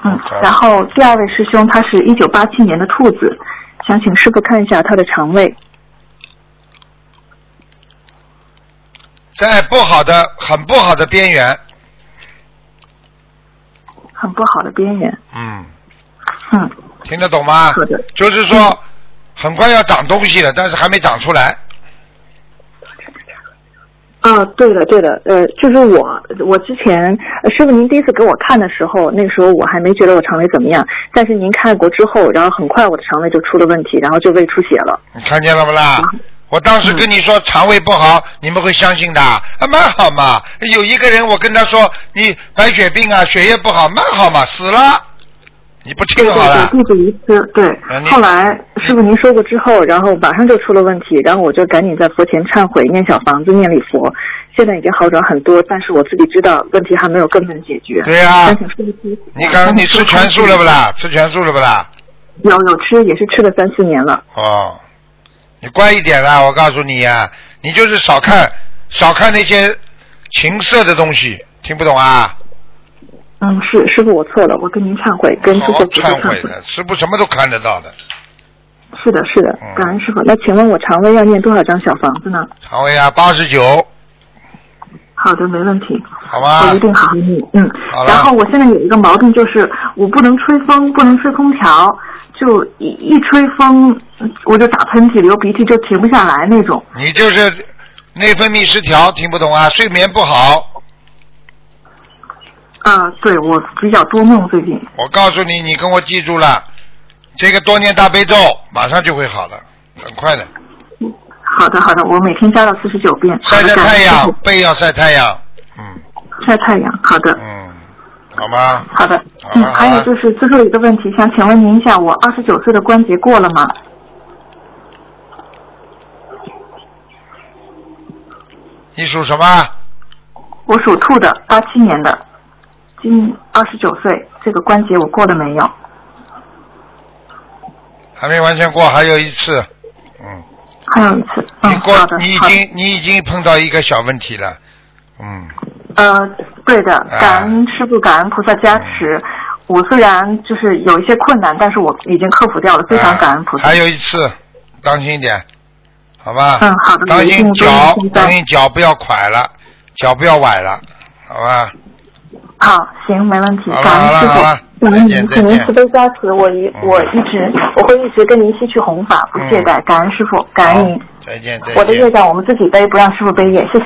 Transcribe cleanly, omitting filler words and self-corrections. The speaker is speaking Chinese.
然后第二位师兄他是1987年的兔子，想请师傅看一下他的肠胃。 在不好的、很不好的边缘。 很不好的边缘。 听得懂吗？ 好的。 就是说，很快要长东西了，但是还没长出来。 对的，就是我之前师傅您第一次给我看的时候，那个时候我还没觉得我肠胃怎么样，但是您看过之后，然后很快我的肠胃就出了问题，然后就胃出血了。 你看见了不啦？我当时跟你说肠胃不好，你们会相信的，蛮好嘛。有一个人我跟他说你白血病啊，血液不好，蛮好嘛，死了。你不听好了。 对，肚子一吃，对。后来师傅您说过之后，然后马上就出了问题，然后我就赶紧在佛前忏悔，念小房子，念礼佛，现在已经好转很多，但是我自己知道问题还没有根本解决。 对呀。你吃全素了不啦？吃全素了不啦？ 有吃，也是吃了3-4年了。 你乖一点啦，我告诉你呀，你就是少看那些情色的东西，听不懂啊？ 是师傅，我错了，我跟您忏悔，跟诸佛菩萨忏悔的。师傅什么都看得到的。 是的，感恩师傅。那请问我肠胃要念多少张小房子呢？ 肠胃啊，89。 好的，没问题。 好吧。 我一定好好念。 好了。 然后我现在有一个毛病，就是我不能吹风，不能吹空调，就一吹风我就打喷嚏、流鼻涕，就停不下来那种。 你就是内分泌失调，听不懂啊？睡眠不好。 对，我比较多梦最近。 我告诉你，你跟我记住了，这个多念大悲咒，马上就会好的，很快的。 好的，我每天加到49遍。 晒太阳，背要晒太阳。 晒太阳，好的。 好吗？ 好的。还有就是最后一个问题，想请问您一下，我29岁的关节过了吗？ 你属什么？ 我属兔的，87年的。今29岁，这个关节我过了没有？ 还没完全过，还有一次。 还有一次。 你已经碰到一个小问题了。 对的，感恩师父，感恩菩萨加持。我虽然就是有一些困难，但是我已经克服掉了，非常感恩菩萨。 还有一次，当心一点，好吧？ 好的。 当心脚不要拐了，脚不要崴了，好吧？ 好，行，没问题。感恩师父，感恩您，请您慈悲加持，我会一直跟您吸取弘法，不懈怠。感恩师父，感恩您。 再见。 我的业障我们自己背，不让师父背业，谢谢。